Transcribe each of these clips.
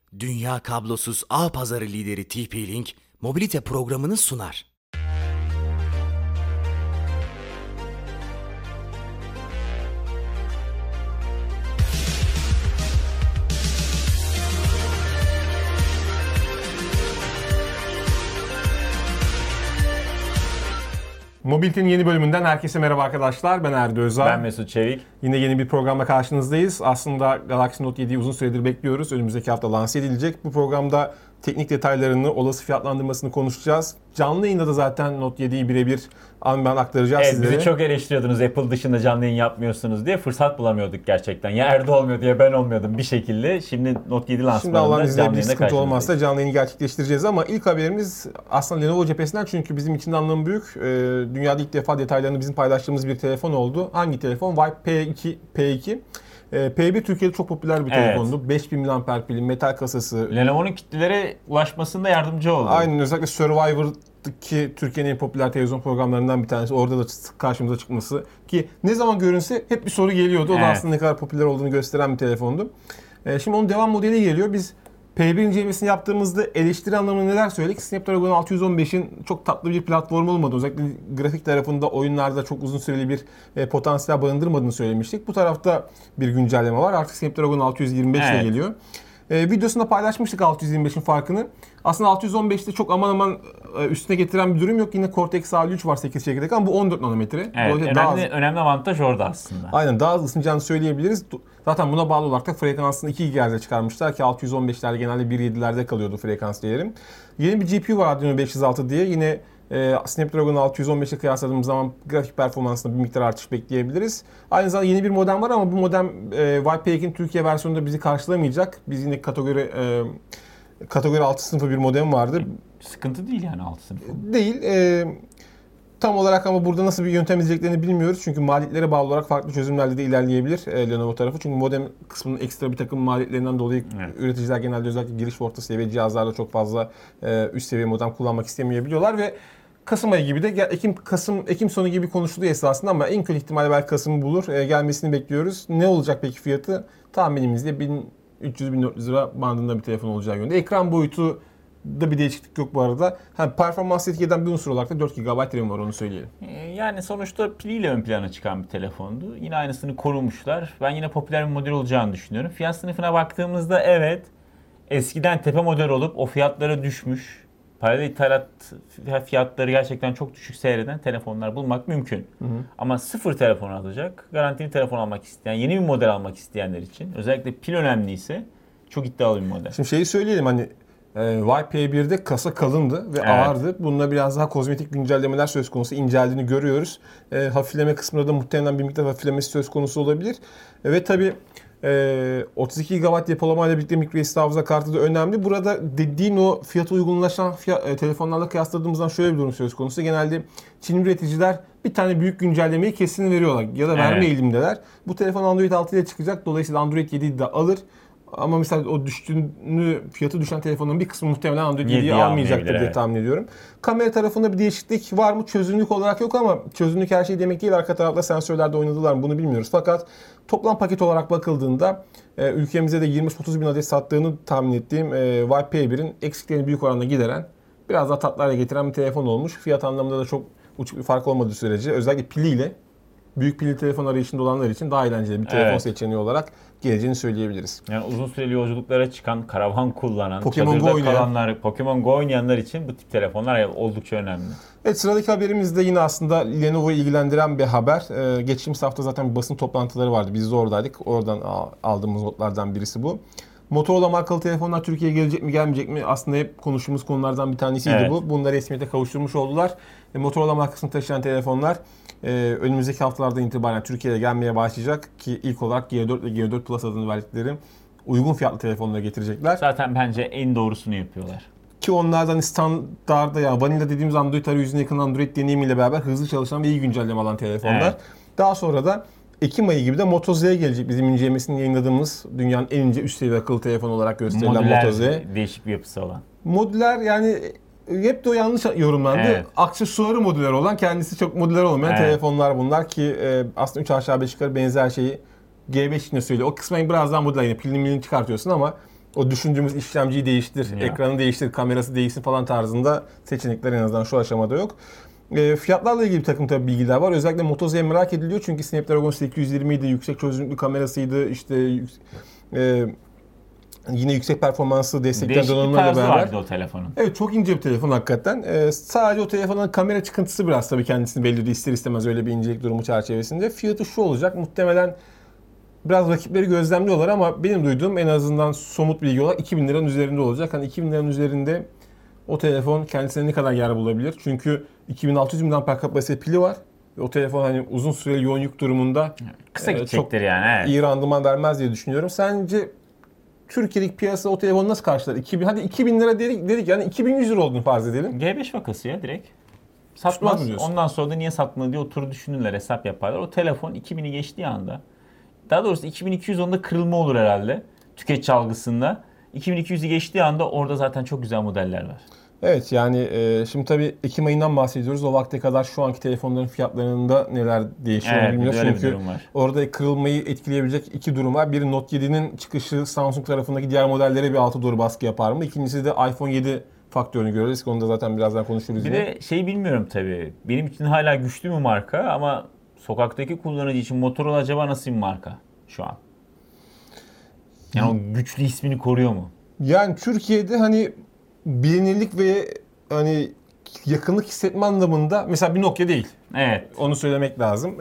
Dünya kablosuz ağ pazarı lideri TP-Link, mobilite programını sunar. Mobilite'nin yeni bölümünden herkese merhaba arkadaşlar. Ben Erdi Özal. Ben Mesut Çevik. Yine yeni bir programla karşınızdayız. Aslında Galaxy Note 7'yi uzun süredir bekliyoruz. Önümüzdeki hafta lanse edilecek. Bu programda teknik detaylarını, olası fiyatlandırmasını konuşacağız. Canlı yayında da zaten Note 7'yi birebir ben aktaracağız sizlere. Bizi çok eleştiriyordunuz Apple dışında canlı yayın yapmıyorsunuz diye. Fırsat bulamıyorduk gerçekten. Ya Erdo olmuyor diye ben olmuyordum bir şekilde. Şimdi Note 7 Şimdi Allah'ın lansmanında izniyle canlı bir yayında sıkıntı olmazsa karşınızdayız. canlı yayını gerçekleştireceğiz ama ilk haberimiz aslında Lenovo cephesinden, çünkü bizim için de anlamı büyük. Dünyada ilk defa detaylarını bizim paylaştığımız bir telefon oldu. Hangi telefon? Vibe P2. P1 Türkiye'de çok popüler bir telefondu. 5000 mAh pili, metal kasası. Lenovo'nun kitlelere ulaşmasında yardımcı oldu. Aynen, özellikle Survivor'daki Türkiye'nin en popüler televizyon programlarından bir tanesi. Orada da karşımıza çıkması ki ne zaman görünse hep bir soru geliyordu. O da aslında ne kadar popüler olduğunu gösteren bir telefondu. Şimdi onun devam modeli geliyor. Biz P1 incelemesini yaptığımızda eleştiri anlamında neler söyledik? Snapdragon 615'in çok tatlı bir platform olmadığı, özellikle grafik tarafında oyunlarda çok uzun süreli bir potansiyel barındırmadığını söylemiştik. Bu tarafta bir güncelleme var. Artık Snapdragon 625 ile geliyor. Videosunda paylaşmıştık 625'in farkını. Aslında 615'te çok aman üstüne getiren bir durum yok. Yine Cortex A53 var 8 çekirdek ama bu 14 nanometre. Evet, önemli avantaj orada aslında. Aynen, daha hızlı ısınacağını söyleyebiliriz. Zaten buna bağlı olarak da frekansını 2 GHz'e çıkarmışlar ki 615'lerde genelde 1.7'lerde kalıyordu frekans değeri. Yeni bir GPU var, Adreno 506 diye. Yine Snapdragon 615'e kıyasladığımız zaman grafik performansında bir miktar artış bekleyebiliriz. Aynı zamanda yeni bir modem var ama bu modem Vibe P2'nin Türkiye versiyonunda bizi karşılamayacak. Biz yine kategori 6 sınıfı bir modem vardı. Sıkıntı değil yani 6 sınıfı. Değil. Tam olarak ama burada nasıl bir yöntem izleyeceklerini bilmiyoruz. Çünkü maliyetlere bağlı olarak farklı çözümlerle de ilerleyebilir Lenovo tarafı. Çünkü modem kısmının ekstra bir takım maliyetlerinden dolayı üreticiler genelde özellikle giriş ve orta seviye cihazlarda çok fazla üst seviye modem kullanmak istemeyebiliyorlar ve Kasım ayı gibi de Ekim sonu gibi konuşuluyor esasında ama en kötü ihtimalle belki Kasım'ı bulur. Gelmesini bekliyoruz. Ne olacak peki fiyatı? Tahminimizde 1300-1400 lira bandında bir telefon olacağı yönünde. Ekran boyutu da bir değişiklik yok bu arada. Performans etki eden bir unsur olarak da 4 GB RAM var, onu söyleyelim. Yani sonuçta piliyle ön plana çıkan bir telefondu. Yine aynısını korumuşlar. Ben yine popüler bir model olacağını düşünüyorum. Fiyat sınıfına baktığımızda evet, eskiden tepe model olup o fiyatlara düşmüş, paralel ithalat fiyatları gerçekten çok düşük seyreden telefonlar bulmak mümkün. Ama sıfır telefon alacak, garantili telefon almak isteyen, yeni bir model almak isteyenler için, özellikle pil önemliyse çok iddialı bir model. Şimdi şeyi söyleyelim, Vibe P1'de kasa kalındı ve ağırdı. Bunda biraz daha kozmetik güncellemeler söz konusu, inceldiğini görüyoruz. Hafifleme kısmında da muhtemelen bir miktar hafiflemesi söz konusu olabilir. Ve tabii 32 GB depolamayla birlikte microSD hafıza kartı da önemli. Burada dediğin o fiyata uygunlaşan telefonlarla kıyasladığımızdan şöyle bir durum söz konusu. Genelde Çin üreticiler bir tane büyük güncellemeyi kesin veriyorlar ya da verme eğilimdeler. Bu telefon Android 6 ile çıkacak. Dolayısıyla Android 7'yi de alır. Ama mesela o fiyatı düşen telefonun bir kısmı muhtemelen Android 7'yi almayacaktır diye tahmin ediyorum. Kamera tarafında bir değişiklik var mı? Çözünürlük olarak yok ama çözünürlük her şey demek değil. Arka tarafta sensörlerde oynadılar mı bunu bilmiyoruz. Fakat toplam paket olarak bakıldığında ülkemizde de 20-30 bin adet sattığını tahmin ettiğim Vibe P1'in eksiklerini büyük oranda gideren, biraz daha tatlarla getiren bir telefon olmuş. Fiyat anlamında da çok uçuk bir fark olmadığı sürece özellikle piliyle büyük pilli telefon arayışında olanlar için daha eğlenceli bir telefon seçeneği olarak geleceğini söyleyebiliriz. Yani uzun süreli yolculuklara çıkan, karavan kullanan, Pokemon çadırda kalanlar, Pokemon Go oynayanlar için bu tip telefonlar oldukça önemli. Evet, sıradaki haberimiz de yine aslında Lenovo'yu ilgilendiren bir haber. Geçtiğimiz hafta zaten bir basın toplantıları vardı. Biz de oradaydık. Oradan aldığımız notlardan birisi bu. Motorola markalı telefonlar Türkiye'ye gelecek mi gelmeyecek mi? Aslında hep konuştuğumuz konulardan bir tanesiydi bu. Bunları resmiyete kavuşturmuş oldular. Motorola markasını taşıyan telefonlar önümüzdeki haftalardan itibaren Türkiye'ye gelmeye başlayacak ki ilk olarak G4 ve G4 Plus adını verdikleri uygun fiyatlı telefonları getirecekler. Zaten bence en doğrusunu yapıyorlar. Ki onlardan standarda, yani vanilla dediğimiz Android arayüzüne yakın Android deneyimiyle beraber hızlı çalışan ve iyi güncelleme alan telefonlar. Evet. Daha sonra da Ekim ayı gibi de Moto Z gelecek. Bizim incelemesini yayınladığımız dünyanın en ince üst seviye akıllı telefon olarak gösterilen Moto Z. Değişik bir yapısı olan. Modüler, yani hep de o yanlış yorumlandı. Evet. Aksesuarı modüler olan, kendisi çok modüler olmayan telefonlar bunlar ki aslında 3 aşağı 5 yukarı benzer şeyi G5 yine söylüyor. O kısmen biraz daha modüler, yine pilini çıkartıyorsun ama o düşündüğümüz işlemciyi değiştir, Ya. ekranı değiştir, kamerası değişsin falan tarzında seçenekler en azından şu aşamada yok. Fiyatlarla ilgili bir takım tabii bilgiler var. Özellikle Moto Z merak ediliyor çünkü Snapdragon 820 idi, yüksek çözünürlüklü kamerasıydı, işte yine yüksek performansı destekleyen Değişik bir donanımlarla tarzı beraber. vardı o telefonun. Evet, çok ince bir telefon hakikaten. Sadece o telefonun kamera çıkıntısı biraz tabii kendisini belirliyor ister istemez öyle bir incelik durumu çerçevesinde. Fiyatı şu olacak, muhtemelen biraz rakipleri gözlemliyorlar ama benim duyduğum en azından somut bilgi olarak 2000 liranın üzerinde olacak. Hani 2000 liranın üzerinde o telefon kendisine ne kadar yer bulabilir? Çünkü 2600 mAh kapasite pili var. O telefon hani uzun süreli yoğun yük durumunda Kısa çok gidecektir yani. Evet. iyi randıman vermez diye düşünüyorum. Sence Türkiye'deki piyasa o telefonu nasıl karşılar? 2000, hadi 2000 lira dedik yani 2100 lira olduğunu farz edelim. G5 vakası ya direkt. Tutmaz Satmaz. mı diyorsun? Ondan sonra da niye satmadı diye oturur düşünürler, hesap yaparlar. O telefon 2000'i geçtiği anda, daha doğrusu 2210'da kırılma olur herhalde tüketici algısında. 2200'ü geçtiği anda orada zaten çok güzel modeller var. Evet yani şimdi tabii Ekim ayından bahsediyoruz. O vakte kadar şu anki telefonların fiyatlarında neler değişiyor Evet, bilmiyoruz. öyle bir Çünkü durum var. orada kırılmayı etkileyebilecek iki durum var. Biri Note 7'nin çıkışı Samsung tarafındaki diğer modellere bir alta doğru baskı yapar mı? İkincisi de iPhone 7 faktörünü göreceğiz. Onu da zaten birazdan konuşuruz Bir yine. de şey bilmiyorum tabii. Benim için hala güçlü bir marka ama sokaktaki kullanıcı için Motorola acaba nasıl bir marka şu an? Yani o güçlü ismini koruyor mu? Yani Türkiye'de hani bilinirlik ve hani yakınlık hissetme anlamında mesela bir Nokia değil. Evet. Onu söylemek lazım.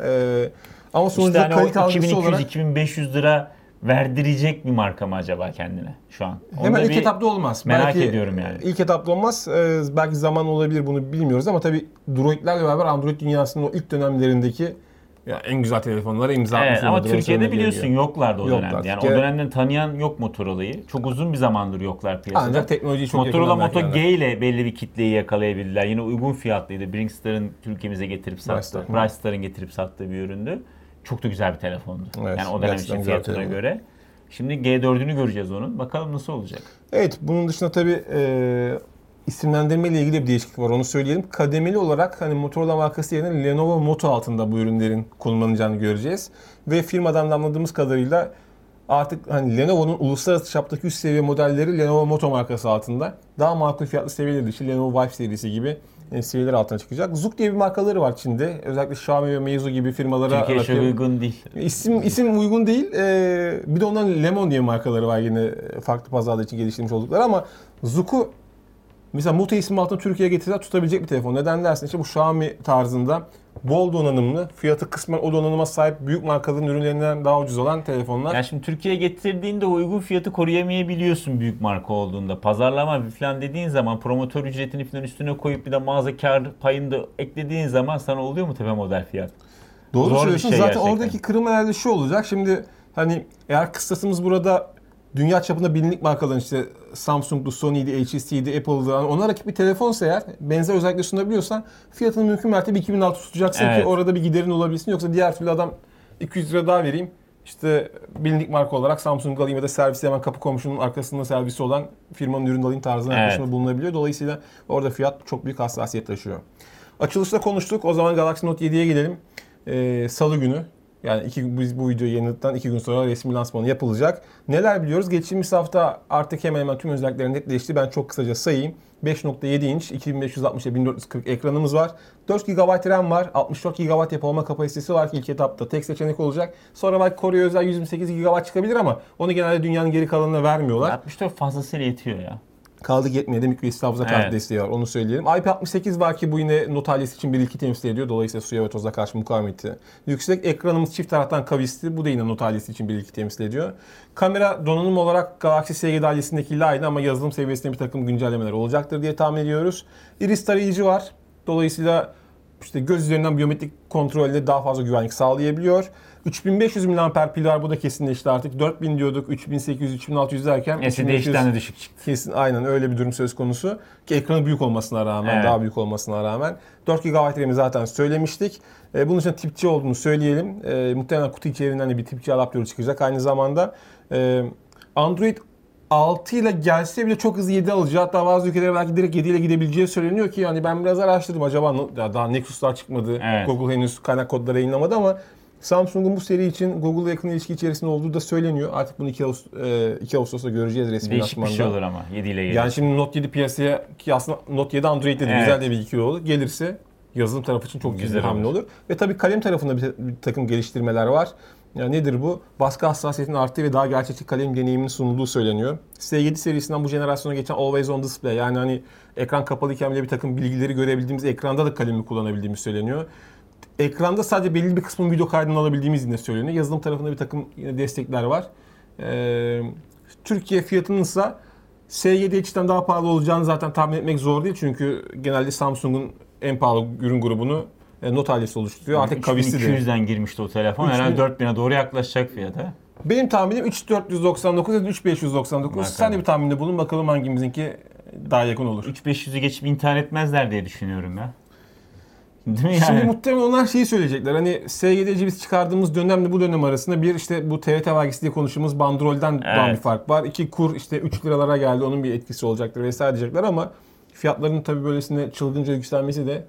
Ama İşte sonuçta hani kalite o algısı olarak 2200-2500 lira verdirecek bir marka mı acaba kendine şu an? Onu hemen da ilk bir etapta olmaz. merak Belki ediyorum yani. İlk etapta olmaz. Belki zaman olabilir, bunu bilmiyoruz ama tabii Droid'lerle beraber Android dünyasının o ilk dönemlerindeki en güzel telefonlara imza atmış Evet, ama olmaları Türkiye'de söylemek biliyorsun gerekiyor. yoklardı o Yoklar. dönemde. Yani Türkiye- o dönemden tanıyan yok Motorola'yı. Çok uzun bir zamandır yoklar piyasada. Ancak teknolojiyi çok Motorola yakından Moto belki G ile belli bir kitleyi yakalayabildiler. Yine uygun fiyatlıydı. Bringstar'ın Türkiye'mize getirip sattığı, Brightstar. Brightstar'ın getirip sattığı bir üründü. Çok da güzel bir telefondu. Evet, Yani o dönem gerçekten için güzel fiyatına telefon. göre. Şimdi G4'ünü göreceğiz onun. Bakalım nasıl olacak. Evet, bunun dışında tabii isimlendirme ile ilgili bir değişiklik var, onu söyleyelim. Kademeli olarak hani Motorola markası yerine Lenovo Moto altında bu ürünlerin konumlanacağını göreceğiz. Ve firmadan da anladığımız kadarıyla artık hani Lenovo'nun uluslararası çaptaki üst seviye modelleri Lenovo Moto markası altında. Daha makul fiyatlı seviyeler dışı Lenovo Vive serisi gibi seviyeler altına çıkacak. Zook diye bir markaları var Çin'de. Özellikle Xiaomi ve Meizu gibi firmalara Türkiye çok rakip. uygun değil. İsim uygun değil. Bir de onların Lemon diye markaları var yine farklı pazarlar için geliştirmiş oldukları ama Zook'u mesela Moto ismi altında Türkiye'ye getirdiler, tutabilecek bir telefon. Neden dersin? İşte bu Xiaomi tarzında bol donanımlı, fiyatı kısmen o donanıma sahip büyük markaların ürünlerinden daha ucuz olan telefonlar. Yani şimdi Türkiye'ye getirdiğinde uygun fiyatı koruyamayabiliyorsun büyük marka olduğunda. Pazarlama falan dediğin zaman promotör ücretini falan üstüne koyup bir de mağaza kar payını da eklediğin zaman sana oluyor mu tepe model fiyat? Doğru Zor bir söylüyorsun. şey Zaten gerçekten. oradaki kırım herhalde şu olacak. Şimdi hani eğer kıstasımız burada dünya çapında bilindik markaların işte Samsung'du, Sony'di, HTC'di, Apple'dı. Yani ona rakip bir telefonsa eğer benzer özellikle sunabiliyorsan fiyatını mümkün mertebe 2006 tutacaksın Evet. ki orada bir giderin olabilsin. Yoksa diğer türlü adam 200 lira daha vereyim. İşte bilindik marka olarak Samsung alayım ya da servisi hemen kapı komşunun arkasında servisi olan firmanın ürünü alayım tarzına Evet. yaklaşımda bulunabiliyor. Dolayısıyla orada fiyat çok büyük hassasiyet taşıyor. Açılışta konuştuk. O zaman Galaxy Note 7'ye gelelim. Salı günü. Yani biz bu videoyu yayınladıktan 2 gün sonra resmi lansmanı yapılacak. Neler biliyoruz? Geçtiğimiz hafta artık hemen hemen tüm özellikleri netleşti. Ben çok kısaca sayayım. 5.7 inç 2560 x 1440 ekranımız var. 4 GB RAM var. 64 GB depolama kapasitesi var ki ilk etapta tek seçenek olacak. Sonra belki Kore'ye özel 128 GB çıkabilir ama onu genelde dünyanın geri kalanına vermiyorlar. 64 fazlasıyla yetiyor ya. Kaldık yetmeye de microSD hafıza kartı Evet. desteği var, onu söyleyelim. IP68 var ki bu yine not ailesi için bir ilki temsil ediyor. Dolayısıyla suya ve toza karşı mukavemeti yüksek. Ekranımız çift taraftan kavisli. Bu da yine not ailesi için bir ilki temsil ediyor. Kamera donanım olarak Galaxy S7 ailesindekiyle aynı ama yazılım seviyesinde bir takım güncellemeler olacaktır diye tahmin ediyoruz. Iris tarayıcı var. Dolayısıyla işte göz üzerinden biyometrik kontrolle daha fazla güvenlik sağlayabiliyor. 3500 mAh pil var, bu da kesinleşti artık. 4000 diyorduk, 3800, 3600 derken SSD'den de düşük çıktı. kesin aynen öyle bir durum söz konusu. Ki ekranı büyük olmasına rağmen, Evet. daha büyük olmasına rağmen. 4 GB RAM'i zaten söylemiştik. Bunun için tip C olduğunu söyleyelim. Muhtemelen kutu içeriğinden de bir tip C adaptörü çıkacak. Aynı zamanda Android 6 ile gelse bile çok hızlı 7 alacağı, hatta bazı ülkelere belki direkt 7 ile gidebileceği söyleniyor ki yani ben biraz araştırdım, acaba daha Nexus'lar çıkmadı. Evet. Google henüz kaynak kodları yayınlamadı ama Samsung'un bu seri için Google'la yakın ilişki içerisinde olduğu da söyleniyor. Artık bunu 2 Ağustos'ta göreceğiz resmi Değişik bir lansmanda. şey olur ama 7 ile gelir. Yani şimdi Note 7 piyasaya, ki aslında Note 7 Android dedi, Evet. güzel de bir ikili olur. Gelirse yazılım tarafı için çok güzel Güzel bir hamle olur. olur. Ve tabii kalem tarafında bir takım geliştirmeler var. Yani nedir bu? Baskı hassasiyetinin arttığı ve daha gerçekçi kalem deneyiminin sunulduğu söyleniyor. S7 serisinden bu jenerasyona geçen Always On Display, yani hani ekran kapalıyken bile bir takım bilgileri görebildiğimiz ekranda da kalemi kullanabildiğimiz söyleniyor. Ekranda sadece belli bir kısmın video kaydını alabildiğimiz yine söyleniyor. Yazılım tarafında bir takım yine destekler var. Türkiye fiyatının ise S7 daha pahalı olacağını zaten tahmin etmek zor değil. Çünkü genelde Samsung'un en pahalı ürün grubunu Note ailesi oluşturuyor. Artık kavisli de. 3200'den girmişti o telefon. 3000 Herhalde 4000'e doğru yaklaşacak fiyata. Benim tahminim 3499 ya da 3599. Bakalım. Sen de bir tahminde bulun, bakalım hangimizinki daha yakın olur. 3500'ü geçip intihar etmezler diye düşünüyorum ya. Değil mi yani? Şimdi muhtemelen onlar şeyi söyleyecekler. Hani S7'ci biz çıkardığımız dönemle bu dönem arasında bir, işte bu TRT vergisi diye konuştuğumuz bandrolden doğan bir fark var. 2 kur işte 3 liralara geldi, onun bir etkisi olacaktır vesaire diyecekler ama fiyatların tabii böylesine çılgınca yükselmesi de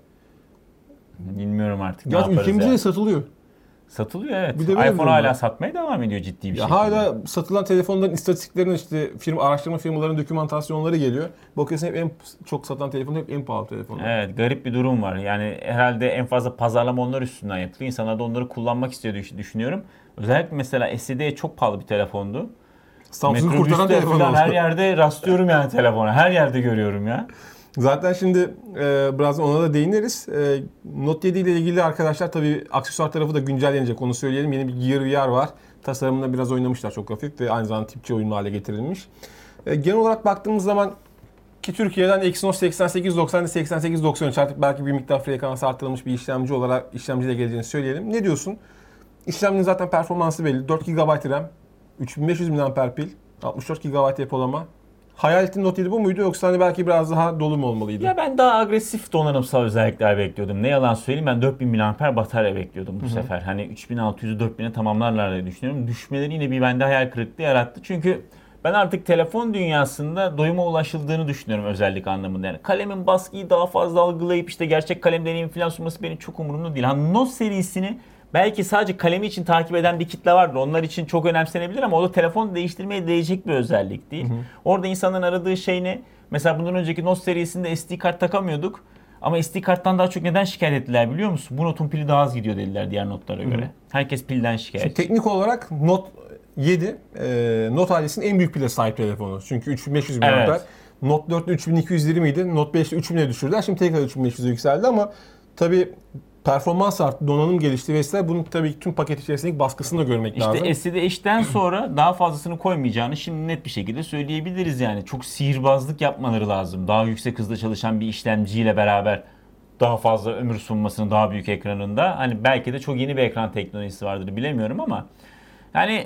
Bilmiyorum artık ne ya yaparız ülkemizde ya. de satılıyor. Satılıyor evet. Bir de böyle bir iPhone durum hala var. satmaya devam ediyor ciddi bir Ya şekilde. hala satılan telefonların istatistiklerinin, işte araştırma firmalarının dokümantasyonları geliyor. Bakıyorsun hep en çok satan telefon, hep en pahalı telefon. Evet, garip bir durum var. Yani herhalde en fazla pazarlama onlar üstünden yapılıyor. İnsanlar da onları kullanmak istiyor düşünüyorum. Özellikle mesela S7 çok pahalı bir telefondu. Samsung'u kurtaran Metrobüste telefon falan oldu. her yerde rastlıyorum yani telefona. Her yerde görüyorum ya. Zaten şimdi biraz ona da değiniriz. Note 7 ile ilgili arkadaşlar tabii aksesuar tarafı da güncellenecek, onu söyleyelim. Yeni bir Gear VR var. Tasarımında biraz oynamışlar, çok hafif ve aynı zamanda tipçi uyumlu hale getirilmiş. Genel olarak baktığımız zaman ki Türkiye'den Exynos 8890 8893 artık belki bir miktar frekans arttırılmış bir işlemci olarak işlemciyle geleceğini söyleyelim. Ne diyorsun? İşlemcinin zaten performansı belli. 4 GB RAM, 3500 mAh pil, 64 GB depolama. Hayal ettiğin Note 7 bu muydu, yoksa hani belki biraz daha dolu mu olmalıydı? Ya ben daha agresif donanımsal özellikler bekliyordum. Ne yalan söyleyeyim, ben 4000 mAh batarya bekliyordum bu sefer. Hani 3600'ü 4000'e tamamlarlar diye düşünüyorum. Düşmeleri yine bir bende hayal kırıklığı yarattı. Çünkü ben artık telefon dünyasında doyuma ulaşıldığını düşünüyorum özellik anlamında. Yani kalemin baskıyı daha fazla algılayıp işte gerçek kalem deneyimi falan sunması benim çok umurumda değil. Hani Note serisini belki sadece kalemi için takip eden bir kitle vardır. Onlar için çok önemsenebilir ama o da telefon değiştirmeye değecek bir özellik değil. Orada insanların aradığı şey ne? Mesela bundan önceki Note serisinde SD kart takamıyorduk. Ama SD karttan daha çok neden şikayet ettiler biliyor musun? Bu notun pili daha az gidiyor dediler diğer notlara göre. Herkes pilden şikayet. Şimdi teknik olarak Note 7 Note ailesinin en büyük pile sahip telefonu. Çünkü 3500 mAh. Evet. Note 4'te 3220 idi. Note 5'te 3000'e düşürdüler. Şimdi tekrar 3500'e yükseldi ama tabii performans arttı, donanım gelişti vesaire. Bunun tabii tüm paket içerisindeki baskısını da görmek lazım. İşte SSD'den sonra daha fazlasını koymayacağını şimdi net bir şekilde söyleyebiliriz yani. Çok sihirbazlık yapmaları lazım. Daha yüksek hızda çalışan bir işlemciyle beraber daha fazla ömür sunmasını daha büyük ekranında. Hani belki de çok yeni bir ekran teknolojisi vardır bilemiyorum ama yani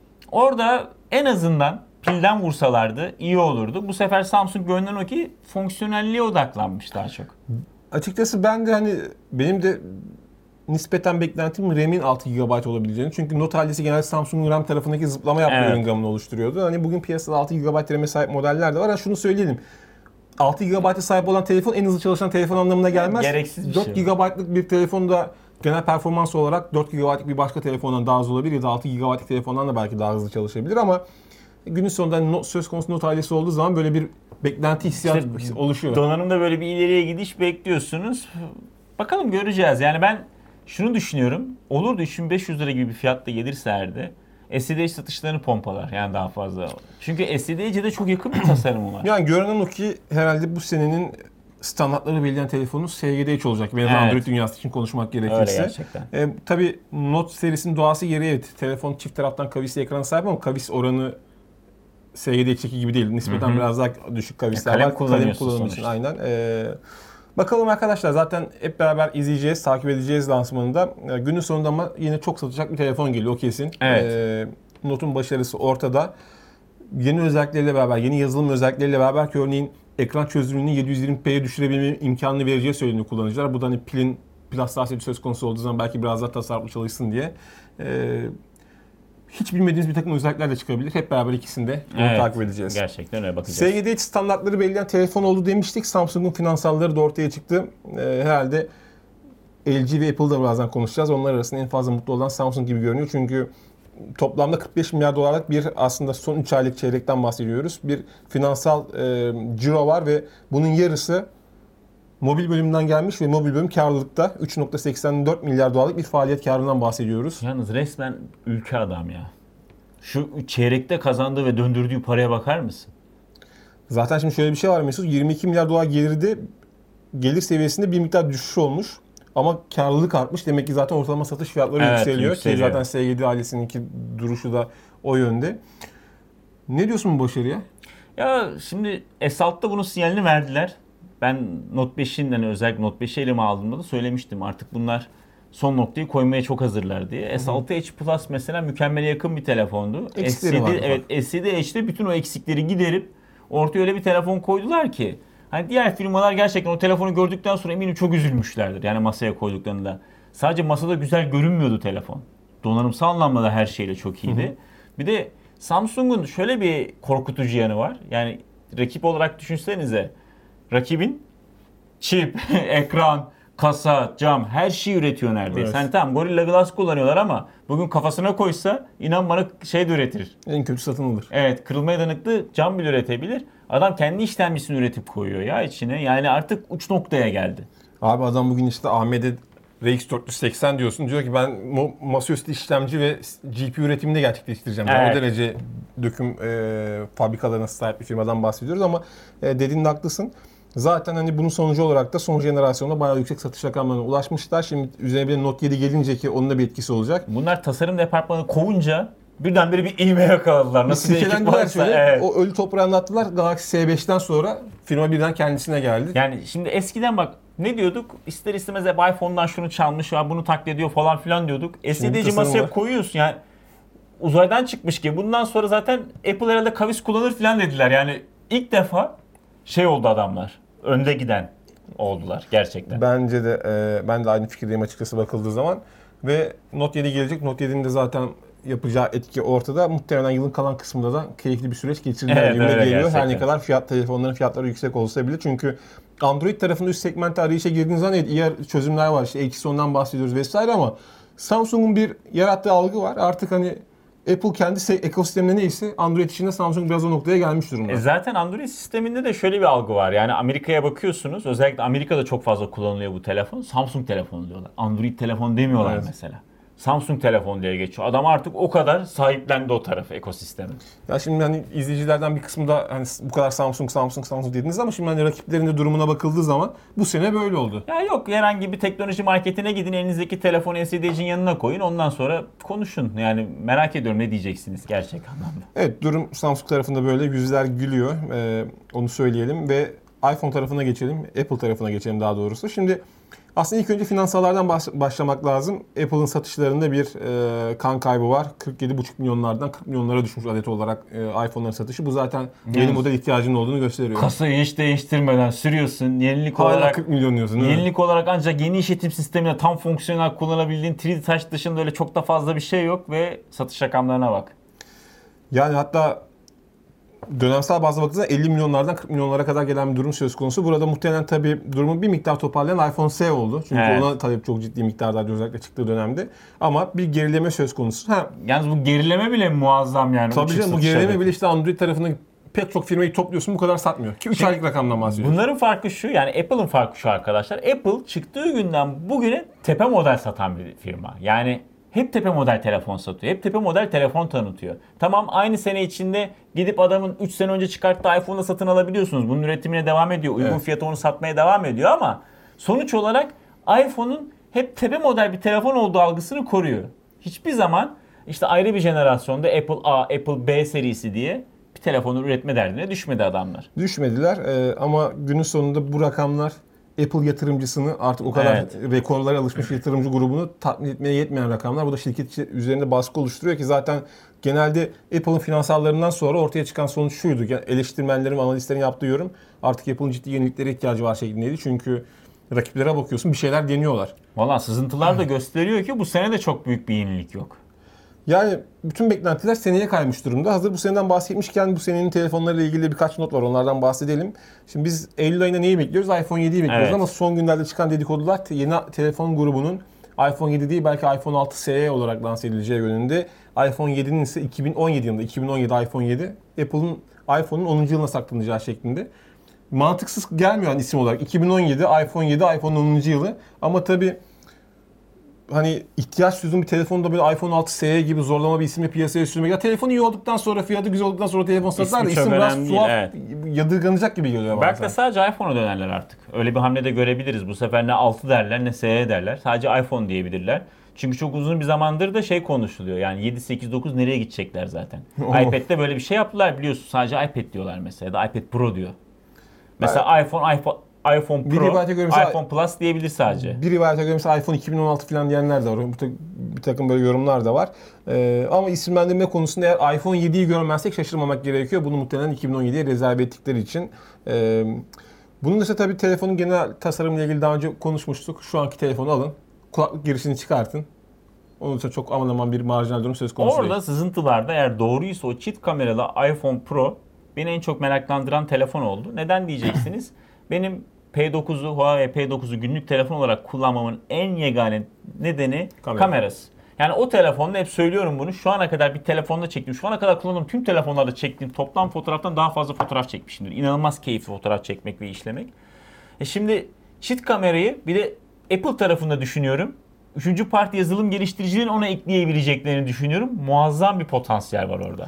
orada en azından pilden vursalardı iyi olurdu. Bu sefer Samsung görünen o ki fonksiyonelliğe odaklanmış daha çok. Açıkçası ben de hani benim de nispeten beklentim RAM'in 6 GB olabileceğini. Çünkü Note ailesi genelde Samsung'un RAM tarafındaki zıplama yaptığı Evet. ürün gamını oluşturuyordu. Hani bugün piyasada 6 GB RAM'e sahip modeller de var. Ha şunu söyleyelim. 6 GB'a sahip olan telefon en hızlı çalışan telefon anlamına gelmez. Gereksiz bir 4 şey. GB'lık bir telefonda genel performans olarak 4 GB'lık bir başka telefondan daha hızlı olabilir ya da 6 GB'lık telefondan da belki daha hızlı çalışabilir ama günün sonunda söz konusu Note ailesi olduğu zaman böyle bir beklenti hissiyat İşte oluşuyor. Donanımda böyle bir ileriye gidiş bekliyorsunuz. Bakalım göreceğiz. Yani ben şunu düşünüyorum. Olur da 3500 lira gibi bir fiyatta gelirse eğer SSD satışlarını pompalar yani daha fazla. Çünkü SSD'ye de çok yakın bir tasarımı var. Yani görünen o ki herhalde bu senenin standartları belirleyen telefonu S7 olacak. Veya Evet. Android dünyası için konuşmak Öyle gerekirse. gerçekten. Tabii Note serisinin doğası gereği evet. Telefon çift taraftan kavisli ekran sahip ama kavis oranı S7'deki gibi değil. Nispeten biraz daha düşük kavisler kalem var. kullanıyorsun kullanımı için sonuçta. aynen. Bakalım arkadaşlar, zaten hep beraber izleyeceğiz, takip edeceğiz lansmanında. Günün sonunda ama yine çok satacak bir telefon geliyor, o kesin. Evet. Note'un başarısı ortada. Yeni özellikleriyle beraber, yeni yazılım özellikleriyle beraber ki örneğin ekran çözünürlüğünü 720p'ye düşürebilme imkanını vereceği söyleniyor kullanıcılar. Bu da hani pil hassasiyeti söz konusu olduğu zaman belki biraz daha tasarruflu çalışsın diye. Hiç bilmediğiniz bir takım özellikler de çıkabilir. Hep beraber ikisini de takip edeceğiz. Gerçekten öyle bakacağız. S7 standartları belirleyen telefon oldu demiştik. Samsung'un finansalları da ortaya çıktı. Herhalde LG ve Apple'da birazdan konuşacağız. Onlar arasında en fazla mutlu olan Samsung gibi görünüyor. Çünkü toplamda 45 milyar dolarlık bir aslında son 3 aylık çeyrekten bahsediyoruz. Bir finansal ciro var ve bunun yarısı mobil bölümünden gelmiş ve mobil bölüm karlılıkta 3.84 milyar dolarlık bir faaliyet karından bahsediyoruz. Yalnız resmen ülke adam ya. Şu çeyrekte kazandığı ve döndürdüğü paraya bakar mısın? Zaten şimdi şöyle bir şey var Mesut. 22 milyar dolar gelir seviyesinde bir miktar düşüş olmuş. Ama karlılık artmış. Demek ki zaten ortalama satış fiyatları Evet, yükseliyor. Ki yükseliyor. zaten S7 ailesininki duruşu da o yönde. Ne diyorsun bu başarıya? Ya şimdi S6'da bunun sinyalini verdiler. Ben Note 5'in hani özellikle Note 5'i elime aldığımda da söylemiştim. Artık bunlar son noktayı koymaya çok hazırlar diye. S6 Edge Plus mesela mükemmele yakın bir telefondu. Eksikleri vardı Evet, S7 Edge'de bütün o eksikleri giderip ortaya öyle bir telefon koydular ki hani diğer firmalar gerçekten o telefonu gördükten sonra eminim çok üzülmüşlerdir. Yani masaya koyduklarında. Sadece masada güzel görünmüyordu telefon. Donanımsal anlamda da her şeyle çok iyiydi. Bir de Samsung'un şöyle bir korkutucu yanı var. Yani rakip olarak düşünsenize. Rakibin çip, ekran, kasa, cam her şeyi üretiyor neredeyse. Evet. Hani tamam Gorilla Glass kullanıyorlar ama bugün kafasına koysa inan bana şey de üretir. En kötü satın alır. Evet, kırılmaya dayanıklı cam bile üretebilir. Adam kendi işlemcisini üretip koyuyor ya içine. Yani artık uç noktaya geldi. Abi adam bugün işte AMD RX 480 diyorsun. Diyor ki ben masaüstü işlemci ve GPU üretimini de gerçekleştireceğim. Yani Evet. o derece döküm fabrikalarına sahip bir firmadan bahsediyoruz ama dediğinde haklısın. Zaten hani bunun sonucu olarak da son jenerasyonda bayağı yüksek satış rakamlarına ulaşmışlar. Şimdi üzerine bir de Note 7 gelince ki onun da bir etkisi olacak. Bunlar tasarım departmanı kovunca birdenbire bir ivme yakaladılar. Nasıl bir ekip Silkelendiler varsa. şöyle. Evet. O ölü toprağı anlattılar. Galaxy S5'ten sonra firma birden kendisine geldi. Yani şimdi eskiden bak ne diyorduk? İster istemez hep iPhone'dan şunu çalmış, ya bunu taklit ediyor falan filan diyorduk. SSD'ci tasarım masaya var. koyuyorsun yani uzaydan çıkmış gibi. Bundan sonra zaten Apple herhalde kavis kullanır filan dediler. Yani ilk defa şey oldu adamlar. Önde giden oldular gerçekten. Bence de ben de aynı fikirdeyim açıkçası bakıldığı zaman. Ve Note 7 gelecek. Note 7'nin de zaten yapacağı etki ortada. Muhtemelen yılın kalan kısmında da keyifli bir süreç geçirirler Evet, gibi öyle geliyor. Her gerçekten. ne kadar telefonların fiyatları yüksek olsa bile. Çünkü Android tarafında üst segmentte arayışa girdiğiniz zaman evet iyi çözümler var. İşte Exyon'dan bahsediyoruz vesaire ama Samsung'un bir yarattığı algı var. Artık hani Apple kendi ekosisteminde neyse Android içinde Samsung biraz o noktaya gelmiş durumda. Zaten Android sisteminde de şöyle bir algı var. Yani Amerika'ya bakıyorsunuz. Özellikle Amerika'da çok fazla kullanılıyor bu telefon. Samsung telefonu diyorlar. Android telefon demiyorlar Evet. mesela. Samsung telefon diye geçiyor. Adam artık o kadar sahiplendi o tarafı, ekosistemi. Ya şimdi hani izleyicilerden bir kısmı da hani bu kadar Samsung dediniz ama şimdi hani rakiplerin de durumuna bakıldığı zaman bu sene böyle oldu. Ya yok, herhangi bir teknoloji marketine gidin, elinizdeki telefonu SDC'nin yanına koyun, ondan sonra konuşun. Yani merak ediyorum ne diyeceksiniz gerçek anlamda. Evet, durum Samsung tarafında böyle, yüzler gülüyor. Onu söyleyelim ve iPhone tarafına geçelim. Apple tarafına geçelim daha doğrusu. Şimdi aslında ilk önce finansallardan başlamak lazım. Apple'ın satışlarında bir kan kaybı var. 47,5 milyonlardan 40 milyonlara düşmüş adet olarak iPhone'ların satışı. Bu zaten yeni model ihtiyacının olduğunu gösteriyor. Kasayı hiç değiştirmeden sürüyorsun. Yenilik Hala olarak 40 milyon diyorsun değil mi? Yenilik olarak ancak yeni işletim sistemine tam fonksiyonel kullanabildiğin 3D Touch dışında öyle çok da fazla bir şey yok ve satış rakamlarına bak. Yani hatta dönemsel bazda baktığınızda 50 milyonlardan 40 milyonlara kadar gelen bir durum söz konusu. Burada muhtemelen tabii durumu bir miktar toparlayan iPhone SE oldu. Çünkü Evet. ona talep çok ciddi miktarda özellikle çıktığı dönemde. Ama bir gerileme söz konusu. Yalnız bu gerileme bile muazzam yani. Tabii Uçuk canım, bu satış gerileme hedefi. bile işte Android tarafında pek çok firmayı topluyorsun, bu kadar satmıyor. Ki 3 Şimdi aylık rakamdan bahsediyoruz. Bunların farkı şu, yani Apple'ın farkı şu arkadaşlar. Apple çıktığı günden bugüne tepe model satan bir firma. Yani hep tepe model telefon satıyor. Hep tepe model telefon tanıtıyor. Tamam, aynı sene içinde gidip adamın 3 sene önce çıkarttığı iPhone'u satın alabiliyorsunuz. Bunun üretimine devam ediyor. Uygun Evet. fiyata onu satmaya devam ediyor ama sonuç olarak iPhone'un hep tepe model bir telefon olduğu algısını koruyor. Hiçbir zaman işte ayrı bir jenerasyonda Apple A, Apple B serisi diye bir telefonu üretme derdine düşmedi adamlar. Düşmediler ama günün sonunda bu rakamlar Apple yatırımcısını, artık o kadar Evet. rekorlara alışmış yatırımcı grubunu tatmin etmeye yetmeyen rakamlar. Bu da şirket üzerinde baskı oluşturuyor ki zaten genelde Apple'ın finansallarından sonra ortaya çıkan sonuç şuydu. Yani eleştirmenlerin ve analistlerin yaptığı yorum, artık Apple'ın ciddi yeniliklere ihtiyacı var şeklindeydi. Çünkü rakiplere bakıyorsun, bir şeyler deniyorlar. Valla sızıntılar da gösteriyor ki bu sene de çok büyük bir yenilik yok. Yani bütün beklentiler seneye kaymış durumda. Hazır bu seneden bahsetmişken bu senenin telefonlarıyla ilgili birkaç not var. Onlardan bahsedelim. Şimdi biz Eylül ayında neyi bekliyoruz? iPhone 7'yi bekliyoruz Evet. ama son günlerde çıkan dedikodular yeni telefon grubunun iPhone 7 değil belki iPhone 6 SE olarak lanse edileceği yönünde. iPhone 7'nin ise 2017 yılında 2017 iPhone 7 Apple'ın iPhone'un 10. yılına saklanacağı şeklinde. Mantıksız gelmiyor yani isim olarak. 2017 iPhone 7 iPhone'un 10. yılı ama tabii hani ihtiyaç duyduğun bir telefonda böyle iPhone 6 SE gibi zorlama bir isimle piyasaya sürmek. Ya telefon iyi olduktan sonra, fiyatı güzel olduktan sonra telefon satlar da İsmi çok isim biraz önemli tuhaf, değil, yadırganacak gibi geliyor Belki de bazen. sadece iPhone'a dönerler artık. Öyle bir hamle de görebiliriz. Bu sefer ne 6 derler ne SE derler. Sadece iPhone diyebilirler. Çünkü çok uzun bir zamandır da şey konuşuluyor. Yani 7, 8, 9 nereye gidecekler zaten. iPad'de böyle bir şey yaptılar biliyorsun. Sadece iPad diyorlar mesela. Ya da iPad Pro diyor. Mesela iPhone Bir Pro, rivayete göre mesela- iPhone Plus diyebilir sadece. Bir rivayete göre mesela iPhone 2016 falan diyenler de var. Bir takım böyle yorumlar da var. Ama isimlendirme konusunda eğer iPhone 7'yi görmezsek şaşırmamak gerekiyor. Bunu muhtemelen 2017'ye rezerve ettikleri için. Bunun dışında tabii telefonun genel tasarımıyla ilgili daha önce konuşmuştuk. Şu anki telefonu alın. Kulaklık girişini çıkartın. Onun için çok aman aman bir marjinal durum söz konusu Orada değil. sızıntılarda eğer doğruysa o çift kameralı iPhone Pro beni en çok meraklandıran telefon oldu. Neden diyeceksiniz? Benim P9'u, Huawei P9'u günlük telefon olarak kullanmamın en yegane nedeni kamerası. Yani o telefonda hep söylüyorum bunu. Şu ana kadar bir telefonda çektim. Şu ana kadar kullandığım tüm telefonlarda çektiğim toplam fotoğraftan daha fazla fotoğraf çekmişimdir. İnanılmaz keyifli fotoğraf çekmek ve işlemek. Şimdi çift kamerayı bir de Apple tarafında düşünüyorum. Üçüncü parti yazılım geliştiricilerin ona ekleyebileceklerini düşünüyorum. Muazzam bir potansiyel var orada.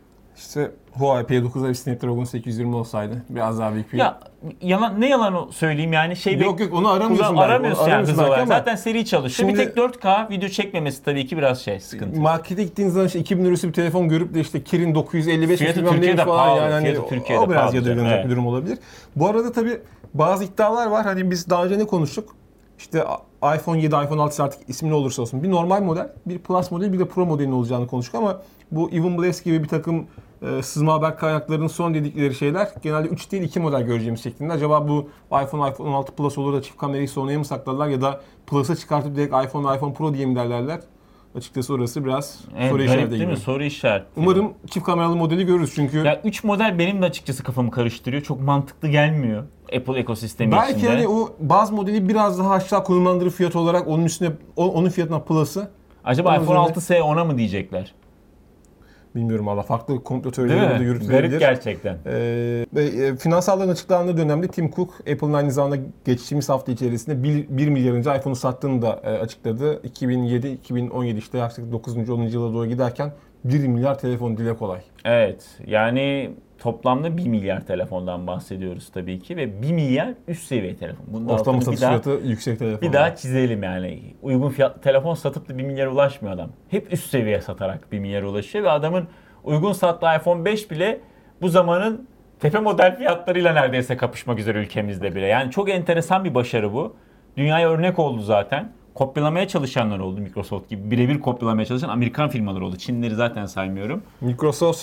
İşte Huawei P9'da bir Snapdragon 820 olsaydı biraz daha büyük bir... Ya yalan, ne yalan söyleyeyim yani Yok onu aramıyorsun belki. aramıyorsun Onu yani hız belki olarak. ama Zaten seri çalışıyor. şimdi- Bir tek 4K video çekmemesi tabii ki biraz sıkıntı. markete gittiğiniz zaman işte 2000 lirası bir telefon görüp de işte Kirin 955 Fiyatı bilmem Türkiye'de neymiş falan pahalı, yani hani fiyatı Türkiye'de o biraz pahalı yadırganacak canım, bir durum olabilir. Bu arada tabii bazı iddialar var. Hani biz daha önce ne konuştuk? İşte iPhone 7, iPhone 6 artık ismi ne olursa olsun. Bir normal model, bir Plus model, bir de Pro modelin olacağını konuştuk ama bu Even Blaze gibi bir takım sızma haber kaynaklarının son dedikleri şeyler genelde 3 değil 2 model göreceğimiz şeklinde. Acaba bu iPhone 16 Plus olur da çift kamerayı sonraya mı saklarlar ya da Plus'a çıkartıp direkt iPhone Pro diye mi derlerler? Açıkçası orası biraz Evet, soru garip işareti değil gibi. mi? Soru işareti. Umarım çift kameralı modeli görürüz çünkü Ya 3 model benim de açıkçası kafamı karıştırıyor. Çok mantıklı gelmiyor Apple ekosistemi belki içinde. hani o baz modeli biraz daha aşağı konumlandırır fiyat olarak onun üstüne onun fiyatına Plus'ı Acaba onun iPhone üzerine- 6S ona mı diyecekler? bilmiyorum valla farklı komplo Değil teorileri burada mi? yürütülebilir. Garip gerçekten. Finansalların açıklandığı dönemde Tim Cook, Apple'ın aynı zamanda geçtiğimiz hafta içerisinde 1 milyarıncı iPhone'u sattığını da açıkladı. 2007-2017 işte artık 9. 10. yıla doğru giderken 1 milyar telefon dile kolay. Evet, yani toplamda 1 milyar telefondan bahsediyoruz tabii ki ve 1 milyar üst seviye telefon. Bunun Ortalama altını satış fiyatı yüksek telefon. bir daha çizelim yani. Uygun fiyatlı telefon satıp da 1 milyara ulaşmıyor adam. Hep üst seviye satarak 1 milyara ulaşıyor ve adamın uygun sattığı iPhone 5 bile bu zamanın tepe model fiyatlarıyla neredeyse kapışmak üzere ülkemizde bile. Yani çok enteresan bir başarı bu. Dünyaya örnek oldu zaten. Kopyalamaya çalışanlar oldu Microsoft gibi. Birebir kopyalamaya çalışan Amerikan firmalar oldu. Çinlileri zaten saymıyorum. Microsoft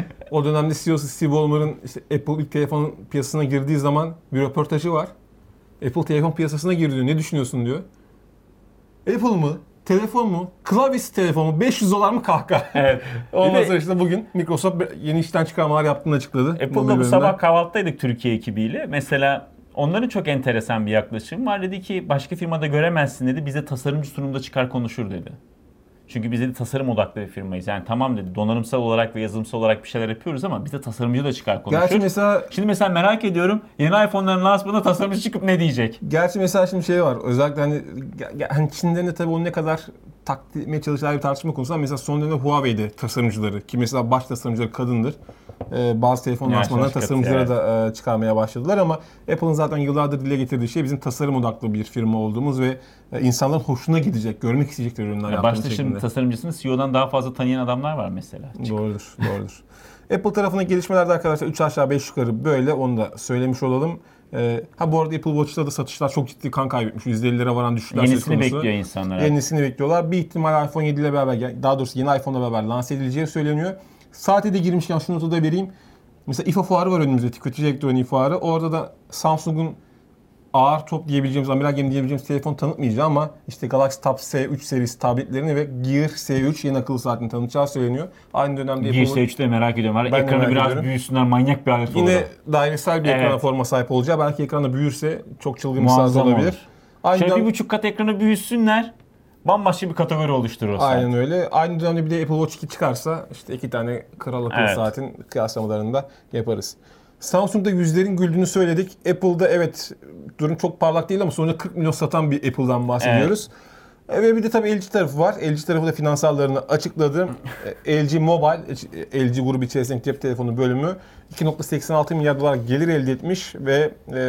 o dönemde CEO'su Steve Ballmer'ın işte Apple ilk telefon piyasasına girdiği zaman bir röportajı var. Apple telefon piyasasına girdi diyor. Ne düşünüyorsun diyor. Apple mı? Telefon mu? Klavyesi telefon mu? 500 dolar mı kahkaha? Evet. Ondan Bir de- sonra işte bugün Microsoft yeni işten çıkarmalar yaptığını açıkladı. Apple'da bu sabah kahvaltıdaydık Türkiye ekibiyle. Mesela onların çok enteresan bir yaklaşım var. Dedi ki başka firmada göremezsin dedi. Bize tasarımcı sunumda çıkar konuşur dedi. Çünkü biz dedi tasarım odaklı bir firmayız. Yani tamam dedi donanımsal olarak ve yazılımsal olarak bir şeyler yapıyoruz ama bize tasarımcı da çıkar konuşur. Şimdi mesela merak ediyorum yeni iPhone'ların lansmanında tasarımcı çıkıp ne diyecek? Gerçi mesela şimdi şey var. Özellikle hani Çin'den de tabii onu ne kadar taklit etmeye çalıştığı bir tartışma konusu ama mesela son dönemde Huawei'de tasarımcıları ki mesela baş tasarımcıları kadındır. Bazı telefon Yani lansmanlarına şaşkın, tasarımcıları da çıkarmaya başladılar ama Apple'ın zaten yıllardır dile getirdiği şey bizim tasarım odaklı bir firma olduğumuz ve insanların hoşuna gidecek, görmek isteyecekleri ürünler yaptığımız Başta şimdi şeklinde. tasarımcısını CEO'dan daha fazla tanıyan adamlar var mesela. Doğrudur, doğrudur. Apple tarafındaki gelişmelerde arkadaşlar 3 aşağı 5 yukarı böyle onu da söylemiş olalım. Bu arada Apple Watch'ta da satışlar çok ciddi kan kaybetmiş. %50'lere varan düşüşler söz Yenisini konusu. bekliyor insanlar. Yenisini bekliyorlar. Bir ihtimal iPhone 7 ile beraber, daha doğrusu yeni iPhone'la beraber lanse edileceği söyleniyor. Saate de girmişken şunu notu da vereyim. Mesela IFA fuarı var önümüzde, tüketici elektronik fuarı. Orada da Samsung'un ağır top diyebileceğimiz, amiral gemi diyebileceğimiz telefon tanıtmayacağım ama işte Galaxy Tab S3 serisi tabletlerini ve Gear S3 yeni akıllı saatini tanıtacağı söyleniyor. Aynı dönemde Gear S3'ü de merak ediyorum. Ben de Ekranı merak biraz ediyorum. büyüsünler, manyak bir alet olur. yine dairesel bir ekrana Evet. forma sahip olacağı. Belki ekranda büyürse çok çılgın bir saat Muazzam olabilir. olur. Aynı Şöyle dönem- 1,5 kat ekranı büyüsünler. Bambaşka bir kategori oluşturur o saat. Aynen öyle. Aynı dönemde bir de Apple Watch 2 çıkarsa işte 2 tane kral akıllı Evet. saatin kıyaslamalarını da yaparız. Samsung'da yüzlerin güldüğünü söyledik. Apple'da evet durum çok parlak değil ama sonra 40 milyon satan bir Apple'dan bahsediyoruz. Ve bir de tabii LG tarafı var. LG tarafı da finansallarını açıkladı. LG Mobile, LG grubu içerisindeki cep telefonu bölümü 2,86 milyar dolar gelir elde etmiş ve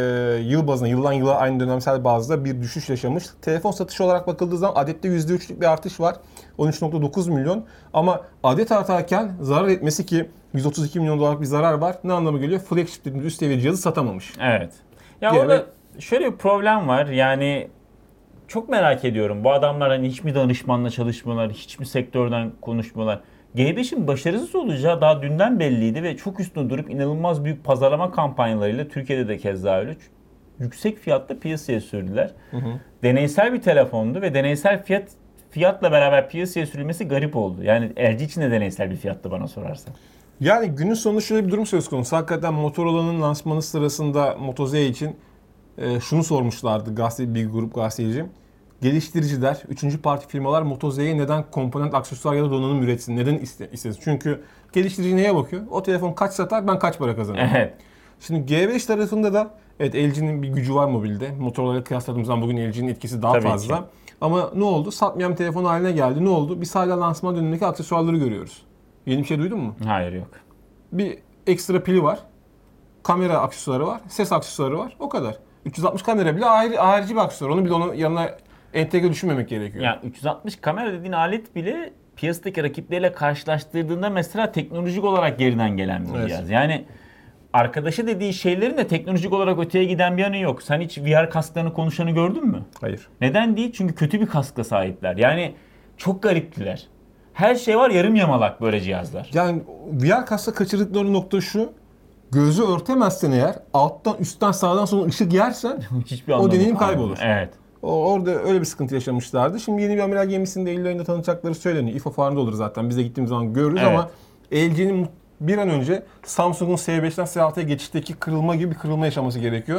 yıl bazında, yıldan yıla aynı dönemsel bazda bir düşüş yaşamış. Telefon satışı olarak bakıldığı zaman adette %3'lük bir artış var. 13,9 milyon. Ama adet artarken zarar etmesi ki 132 milyon dolarlık bir zarar var. Ne anlama geliyor? Flagship dediğimiz üst seviye cihazı satamamış. Evet. Ya Diğer- orada şöyle bir problem var. Yani çok merak ediyorum. Bu adamlar hani hiç mi danışmanla çalışmıyorlar, hiç mi sektörden konuşmuyorlar? G5'in başarısız olacağı daha dünden belliydi ve çok üstüne durup inanılmaz büyük pazarlama kampanyalarıyla Türkiye'de de keza öyle yüksek fiyatla piyasaya sürdüler. Deneysel bir telefondu ve deneysel fiyatla beraber piyasaya sürülmesi garip oldu. Yani LG için de deneysel bir fiyattı bana sorarsan. Yani günün sonunda şöyle bir durum söz konusu. Hakikaten Motorola'nın lansmanı sırasında Moto Z için şunu sormuşlardı bir grup gazeteci. Geliştiriciler, 3. parti firmalar Moto Z'ye neden komponent, aksesuar ya da donanım üretsin? Neden istesin? Çünkü geliştirici neye bakıyor? O telefon kaç satar, ben kaç para kazanırım? Evet. Şimdi G5 tarafında da evet LG'nin bir gücü var mobilde. Motorola'yla kıyasladığımız zaman bugün LG'nin etkisi daha Tabii fazla. ki. Ama ne oldu? Satmayan bir telefon haline geldi. Ne oldu? Biz hala lansman dönemindeki aksesuarları görüyoruz. Yeni bir şey duydun mu? Hayır, yok. Bir ekstra pili var. Kamera aksesuarı var. Ses aksesuarı var. O kadar. 360 kamera bile harici bir aksesuar. Onu bile onun yanına entegre düşünmemek gerekiyor. Yani 360 kamera dediğin alet bile piyasadaki rakipleriyle karşılaştırdığında mesela teknolojik olarak geriden gelen bir Evet. cihaz. Yani arkadaşı dediği şeylerin de teknolojik olarak öteye giden bir yanı yok. Sen hiç VR kasklarını konuşanı gördün mü? Hayır. Neden değil? Çünkü kötü bir kaskla sahipler. Yani çok gariptiler. Her şey var, yarım yamalak böyle cihazlar. Yani VR kasa kaçırdıkları nokta şu. Gözü örtemezsen eğer alttan, üstten, sağdan sola ışık yersen Hiçbir anlamı deneyim kalmıyor. kaybolur. Evet. orada öyle bir sıkıntı yaşamışlardı. Şimdi yeni bir amiral gemisini de Eylül ayında tanıtacakları söyleniyor. IFA fuarında olur zaten. Biz de gittiğimiz zaman görürüz Evet. ama LG'nin bir an önce Samsung'un S5'ten S6'ya geçişteki kırılma gibi bir kırılma yaşaması gerekiyor.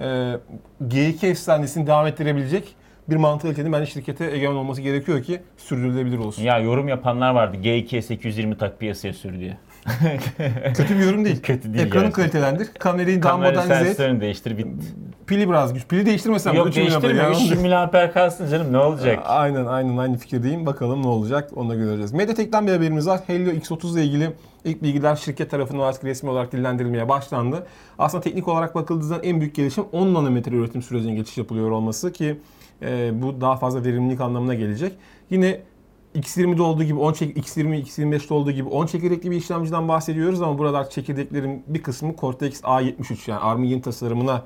G2 efsanesini devam ettirebilecek bir mantalitenin bence şirkete egemen olması gerekiyor ki sürdürülebilir olsun. Ya yorum yapanlar vardı. G2'ye 820 tak piyasaya sür diye. Kötü bir yorum değil. Kötü değil Ekranı yani. kalitelendir. Kamerayı daha Kamera modernize et. sensörünü değiştir, bitti. Pili biraz güç. Pili değiştirmesem Yok 3 milyon değiştirme. ya. 3 mAh kalsın canım, ne olacak? Aynen aynı fikirdeyim. Bakalım ne olacak onu da göreceğiz. MediaTek'ten bir haberimiz var. Helio X30 ile ilgili ilk bilgiler şirket tarafından artık resmi olarak dillendirilmeye başlandı. Aslında teknik olarak bakıldığı zaman en büyük gelişim 10 nanometre üretim sürecine geçiş yapılıyor olması ki bu daha fazla verimlilik anlamına gelecek. Yine X20'de olduğu gibi X20, X25'te olduğu gibi 10 çekirdekli bir işlemciden bahsediyoruz ama burada çekirdeklerin bir kısmı Cortex A73 yani ARM'ın yeni tasarımına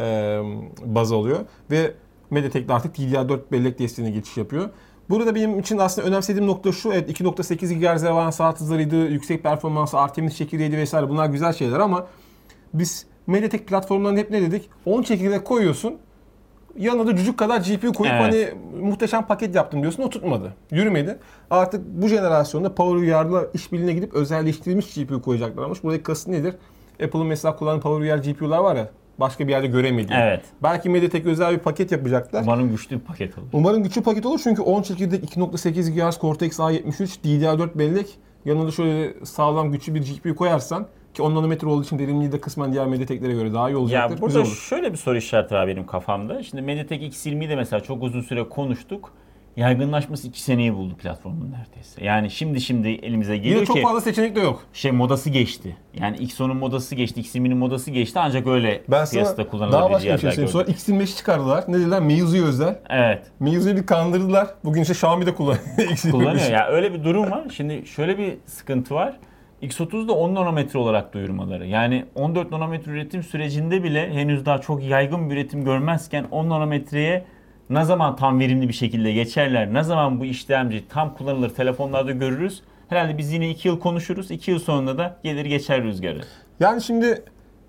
baz alıyor ve MediaTek'te artık DDR4 bellek desteğine geçiş yapıyor. Burada benim için aslında önemsediğim nokta şu, evet 2.8 GHz referans saat hızlarıydı, yüksek performans, Artemis çekirdeğiydi vesaire bunlar güzel şeyler ama biz MediaTek platformlarında hep ne dedik? 10 çekirdek koyuyorsun, yanına da cücük kadar GPU koyup Evet. hani muhteşem paket yaptım diyorsun, o tutmadı. Yürümedi. Artık bu jenerasyonda PowerVR'la işbirliğine gidip özelleştirilmiş GPU koyacaklarmış. Buradaki kasıt nedir? Apple'ın mesela kullandığı PowerVR GPU'lar var ya, başka bir yerde göremediğim. Evet. Belki MediaTek özel bir paket yapacaklar. Umarım güçlü bir paket olur. Umarım güçlü paket olur çünkü 10 çekirdek 2.8 GHz Cortex A73 DDR4 bellek, yanında şöyle sağlam güçlü bir GPU koyarsan ki 10 nanometre olduğu için derinliği de kısmen diğer MediaTek'lere göre daha iyi olacaktır. Ya Güzel burada olur. şöyle bir soru işareti var benim kafamda. Şimdi MediaTek X20'yi de mesela çok uzun süre konuştuk. Yaygınlaşması 2 seneyi buldu platformun neredeyse. Yani şimdi elimize geliyor Yine çok ki fazla seçenek de yok. modası geçti. Yani X10'un modası geçti, X20'nin modası geçti ancak öyle Ben sana piyasada daha kullanılabilir başka bir şey cihazlar söyleyeyim. Sonra gördük. X25'i çıkardılar. Ne dediler? Meizu'yu özel. Evet. Meizu'yu bir kandırdılar. Bugün işte Xiaomi de kullanıyor. X25. Kullanıyor ya, öyle bir durum var. Şimdi şöyle bir sıkıntı var. X30'da 10 nanometre olarak duyurmaları. Yani 14 nanometre üretim sürecinde bile henüz daha çok yaygın bir üretim görmezken 10 nanometreye ne zaman tam verimli bir şekilde geçerler, ne zaman bu işlemci tam kullanılır telefonlarda görürüz. Herhalde biz yine 2 yıl konuşuruz. 2 yıl sonra da gelir geçer rüzgarı. Yani şimdi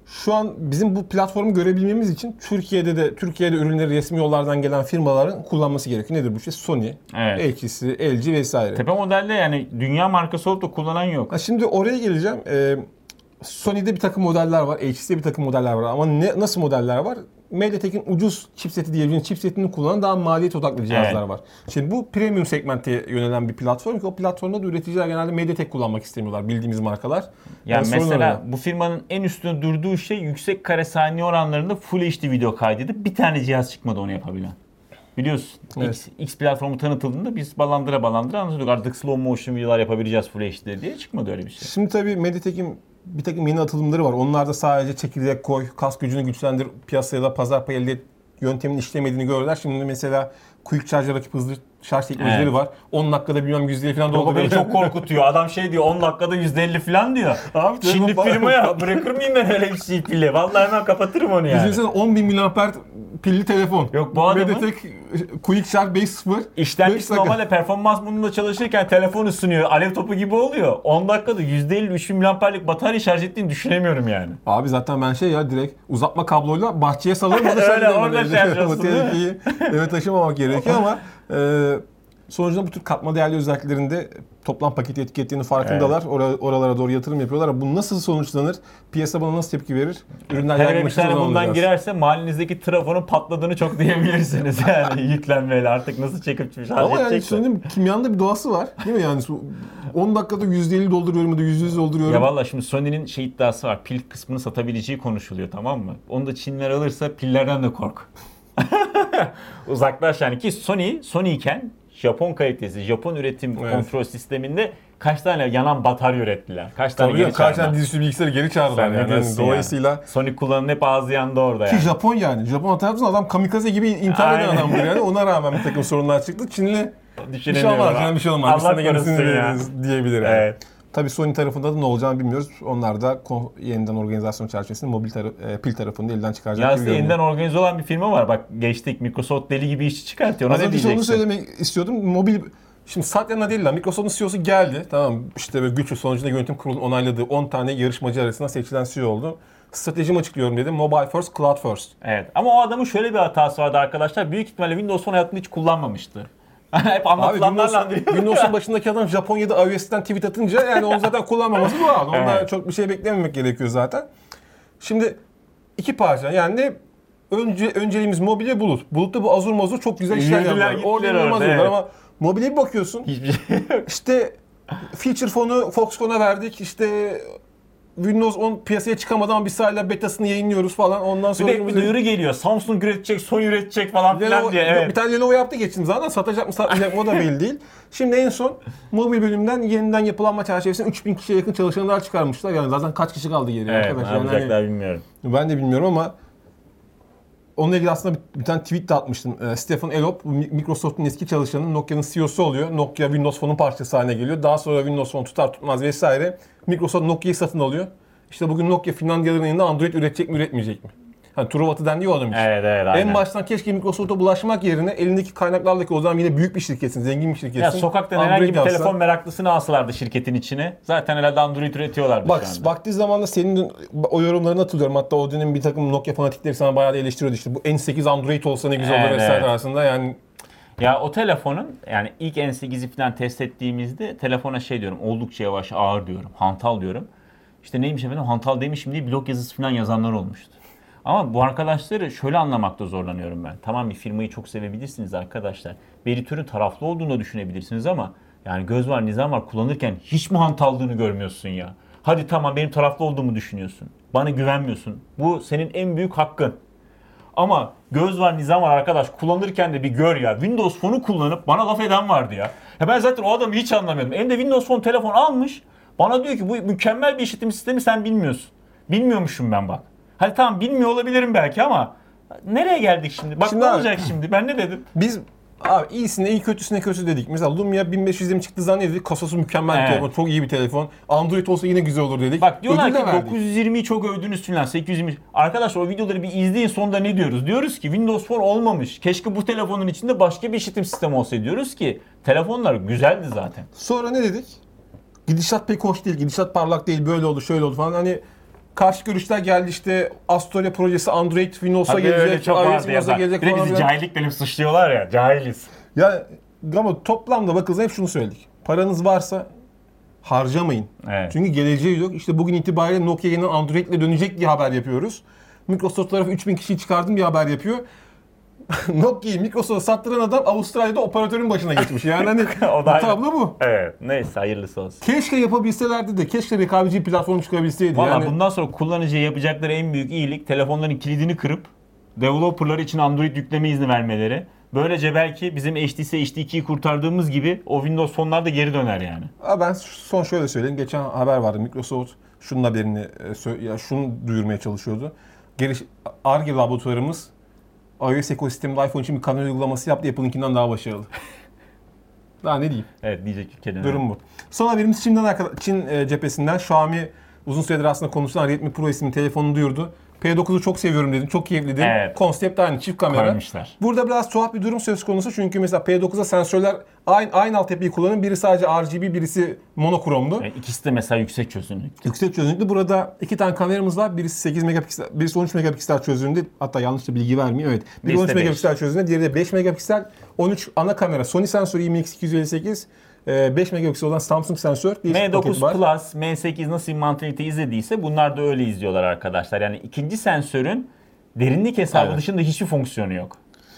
şu an bizim bu platformu görebilmemiz için Türkiye'de ürünleri resmi yollardan gelen firmaların kullanması gerekiyor. Nedir bu şey? Sony, Evet. HTC, LG vesaire. Tepe modelde yani dünya markası olup da kullanan yok. Ha, şimdi oraya geleceğim. Sony'de bir takım modeller var, HTC'de bir takım modeller var ama nasıl modeller var? MediaTek'in ucuz chipseti diyebileceğimiz chipsetini kullanan daha maliyet odaklı cihazlar var. Şimdi bu premium segmente yönelen bir platform ki o platformda da üreticiler genelde MediaTek kullanmak istemiyorlar bildiğimiz markalar. Yani sorun mesela orada. bu firmanın en üstünde durduğu şey yüksek kare saniye oranlarında Full HD video kaydedip bir tane cihaz çıkmadı onu yapabilen. Biliyorsun Evet. X platformu tanıtıldığında biz ballandıra anlatıyorduk artık slow motion videolar yapabileceğiz Full HD diye çıkmadı öyle bir şey. Şimdi tabii MediaTek'in bir takım yeni atılımları var. Onlar da sadece çekirdek koy, kas gücünü güçlendir, piyasaya da pazar payı elde et yöntemin işlemediğini görürler. Şimdi mesela Quick Charge rakip hızlı şarj teknolojileri Evet. var. 10 dakikada bilmem %50 falan O beni dolduruyor. çok korkutuyor. Adam şey diyor 10 dakikada %50 falan diyor. Abi, Çinli telefon- firmaya bırakır mıyım ben öyle bir şey pili? Vallahi hemen kapatırım onu yani. Düşünsene 10.000 mAh pilli telefon. Yok, bu adamın- MediaTek Quick Charge 5.0. İşlemcisi normalde performans modunda çalışırken telefon ısınıyor. Alev topu gibi oluyor. 10 dakikada %50 3000 mAh'lik batarya şarj ettiğini düşünemiyorum yani. Abi zaten ben direkt uzatma kabloyla bahçeye salarım. O da Öyle, orada şey yapacaksın, Bu değil mi? tehlikeyi eve taşımamak gerekiyor ama sonucunda bu tür katma değerli özelliklerinde toplam paketi etikettiğini farkındalar. Oralara doğru yatırım yapıyorlar. Bu nasıl sonuçlanır? Piyasa buna nasıl tepki verir? Ürünler Hele bir yaygınlaşırsa tane ne bundan olacağız? girerse mahallenizdeki trafonun patladığını çok diyebilirsiniz yani yüklenmeyle artık nasıl çekip şarj Ama yani edecekse. söyleyeyim kimyanın da bir doğası var. Değil mi yani? 10 dakikada %50 dolduruyorum ya da %100 dolduruyorum. Ya valla şimdi Sony'nin iddiası var. Pil kısmını satabileceği konuşuluyor, tamam mı? Onu da Çinliler alırsa pillerden de kork. Uzaklaş yani ki Sony iken Japon kalitesi, Japon üretim Evet. kontrol sisteminde kaç tane yanan batarya ürettiler? Kaç tane Tabii geri ya, kaç çağırma? tane dizüstü bilgisayarı geri çağırdılar Sen ne yani. diyorsun Dolayısıyla yani? Sony kullanın hep ağzı yandı orada ki yani. Japon yani. Japon hatırlar mısın? Adam kamikaze gibi intihar eden Aynen. adamdır yani. Ona rağmen bir takım sorunlar çıktı. Çinli bir şey olmaz, yani bir şey olmaz. Biz Allah sana gerisini korusun ya. veririz diyebilir yani. Evet. Tabii Sony tarafında da ne olacağını bilmiyoruz. Onlar da yeniden organizasyon çerçevesinde pil tarafını da elden çıkaracak Ya gibi aslında görünüyor. yeniden organize olan bir firma var. Bak geçtik, Microsoft deli gibi işçi çıkartıyor. Ona Az ne önce onu diyeceksin? söylemek istiyordum. Şimdi Satya Nadella, Microsoft'un CEO'su geldi. Tamam işte böyle güçlü sonucunda yönetim kurulu onayladığı 10 tane yarışmacı arasında seçilen CEO oldu. Stratejimi açıklıyorum dedi. Mobile first, cloud first. Evet. Ama o adamın şöyle bir hatası vardı arkadaşlar. Büyük ihtimalle Windows Phone hayatında hiç kullanmamıştı. Hep Abi anlatılanlarla Windows'un başındaki adam Japonya'da iOS'ten tweet atınca yani onu zaten kullanmaması doğal. Onda Evet. çok bir şey beklememek gerekiyor zaten. Şimdi iki parça yani önceliğimiz mobilya bulut. Bulutta bu Azure mazur çok güzel işler Yürüdüler, yapıyorlar. gittiler Orada inanılmaz orada, oluyorlar evet. ama mobilya bir bakıyorsun hiçbir şey yok. işte feature phone'u Foxconn'a verdik işte Windows 10 piyasaya çıkamadan ama biz hala betasını yayınlıyoruz falan. Ondan Bir sonra de bir duyuru geliyor. Samsung üretecek, Sony üretecek falan filan diye. Evet. Bir tane Lenovo yaptı geçtim zaten. Satacak mı satmayacak mı o da belli değil. Şimdi en son mobil bölümden yeniden yapılanma çerçevesinde 3000 kişiye yakın çalışanlar çıkarmışlar. Yani zaten kaç kişi kaldı geriye Evet, arkadaş. ne Yani yapacaklar bilmiyorum. ben de bilmiyorum ama onunla ilgili aslında bir tane tweet de atmıştım. Stephen Elop, Microsoft'un eski çalışanı, Nokia'nın CEO'su oluyor. Nokia Windows Phone'un parçası haline geliyor. Daha sonra Windows Phone tutar tutmaz vesaire. Microsoft Nokia'yı satın alıyor. İşte bugün Nokia Finlandiyalıların yanında Android üretecek mi üretmeyecek mi? Hani Truvat'ı dendi ya o adam için. Evet aynen. En baştan keşke Microsoft'a bulaşmak yerine elindeki kaynaklarla o zaman yine büyük bir şirketsin, zengin bir şirketsin. Ya sokaktan Android herhangi bir yapsan- telefon meraklısını alsalardı şirketin içine. Zaten herhalde Android üretiyorlardı Bak şu anda. vakti zamanında senin o yorumlarını hatırlıyorum. Hatta o dönem bir takım Nokia fanatikleri sana bayağı da eleştiriyordu işte. Bu N8 Android olsa ne güzel olur Evet, vesaire evet. arasında yani. Ya o telefonun yani ilk N8'i falan test ettiğimizde telefona şey diyorum, oldukça yavaş, ağır diyorum, hantal diyorum. İşte neymiş efendim, hantal demişim diye blog yazısı falan yazanlar olmuştu. Ama bu arkadaşları şöyle anlamakta zorlanıyorum ben. Tamam, bir firmayı çok sevebilirsiniz arkadaşlar. Bir editörün taraflı olduğunu düşünebilirsiniz ama yani göz var, nizam var, kullanırken hiç mi hantallığını görmüyorsun ya? Hadi tamam, benim taraflı olduğumu düşünüyorsun. Bana güvenmiyorsun. Bu senin en büyük hakkın. Ama göz var, nizam var arkadaş. Kullanırken de bir gör ya. Windows Phone'u kullanıp bana laf eden vardı ya. Ya ben zaten o adamı hiç anlamıyordum. Elinde Windows Phone telefon almış. Bana diyor ki bu mükemmel bir işletim sistemi, sen bilmiyorsun. Bilmiyormuşum ben bak. Hadi tamam, bilmiyor olabilirim belki ama nereye geldik şimdi? Bak Şimdi ne abi- olacak şimdi? Ben ne dedim? Biz abi iyisine iyi kötüsüne kötü dedik. Mesela Lumia 1520 çıktı zannediyorduk. Kasası mükemmel bir Evet. telefon. Çok iyi bir telefon. Android olsa yine güzel olur dedik. Bak diyorlar Ödül de ki verdik. 920'yi çok övdünüz filan, 820. Arkadaşlar o videoları bir izleyin, sonunda ne diyoruz? Diyoruz ki Windows Phone olmamış. Keşke bu telefonun içinde başka bir işletim sistemi olsaydı diyoruz ki telefonlar güzeldi zaten. Sonra ne dedik? Gidişat pek hoş değil. Gidişat parlak değil. Böyle oldu, şöyle oldu falan. Hani karşı görüşler geldi işte Astoria projesi Android Windows'a Tabii öyle gelecek, çok iOS vardı Windows'a ya. gelecek Bir de falan bizi filan. cahillik denip suçluyorlar ya. Cahiliz. Ya ama toplamda bakılsa hep şunu söyledik. Paranız varsa harcamayın. Evet. Çünkü geleceği yok. İşte bugün itibariyle Nokia yeniden Android'le dönecek diye haber yapıyoruz. Microsoft tarafı 3000 kişiyi çıkardım diye haber yapıyor. Nokia'yı Microsoft'a sattıran adam Avustralya'da operatörün başına geçmiş. Yani hani O da tablo bu. Evet. Neyse hayırlısı olsun. Keşke yapabilselerdi de keşke rekabetçi bir platform çıkabilseydi. Valla Yani bundan sonra kullanıcıya yapacakları en büyük iyilik telefonların kilidini kırıp developerlar için Android yükleme izni vermeleri. Böylece belki bizim HTC HD2'yi kurtardığımız gibi o Windows fonlar da geri döner yani. ben son şöyle söyleyeyim. Geçen haber vardı. Microsoft şunun haberini şunu duyurmaya çalışıyordu. Ar-Ge laboratuvarımız iOS ekosisteminde iPhone için bir kamera uygulaması yaptı. Apple'ınkinden daha başarılı. Daha ne diyeyim? Evet diyecek bir kelime. Durum bu. Son haberimiz Çin cephesinden. Xiaomi uzun süredir aslında konuşulan Redmi Pro isimli telefonunu duyurdu. P9'u çok seviyorum dedim. Çok keyifli dedim. Evet. Konsept aynı. Çift kamera. Koymuşlar. Burada biraz tuhaf bir durum söz konusu. Çünkü mesela P9'da sensörler aynı altyapıyı kullanın. Biri sadece RGB, birisi monokromlu. İkisi de mesela yüksek çözünürlük. Yüksek çözünürlüklü. Burada iki tane kameramız var. Birisi 8 megapiksel, birisi 13 megapiksel çözünürlüğünde. Hatta yanlış da bilgi vermeyeyim. Evet. Biri Birisi 13 de 5. megapiksel çözünürlüğünde, diğeri de 5 megapiksel. 13 ana kamera. Sony sensörü IMX258. 5 megapiksel olan Samsung sensör. M9 Plus, M8 nasıl bir mantalite izlediyse bunlar da öyle izliyorlar arkadaşlar. Yani ikinci sensörün derinlik hesabı Evet. dışında hiçbir fonksiyonu yok.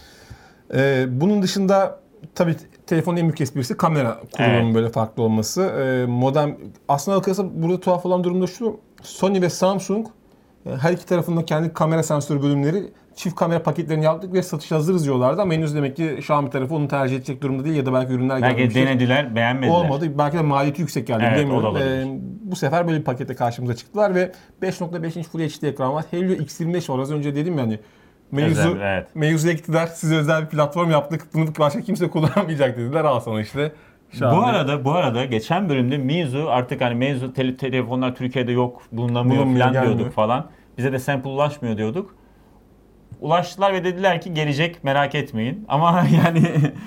Bunun dışında tabii telefonun en büyük esprisi kamera kullanımı Evet. böyle farklı olması. Modem aslında bakılırsa burada tuhaf olan durum da şu. Sony ve Samsung her iki tarafında kendi kamera sensörü bölümleri çift kamera paketlerini yaptık ve satışa hazırız diyorlardı ama henüz demek ki Xiaomi tarafı onu tercih edecek durumda değil ya da belki ürünler Belki gelmemiştir. denediler, beğenmediler. Olmadı. Belki de maliyeti yüksek geldi. Evet, bilemiyorum. o da olabilir. Bu sefer böyle bir pakette karşımıza çıktılar ve 5.5 inç Full HD ekran var. Helio X25 var. Az önce dedim yani. Evet. Mevzuya gittiler. Size özel bir platform yaptık. Bunu başka kimse kullanamayacak dediler. Al sana işte. Bu arada geçen bölümde Meizu artık hani Meizu telefonlar Türkiye'de yok, bulunamıyor Bulunmuyor, falan gelmiyor. diyorduk falan. Bize de sample ulaşmıyor diyorduk. Ulaştılar ve dediler ki gelecek, merak etmeyin. Ama yani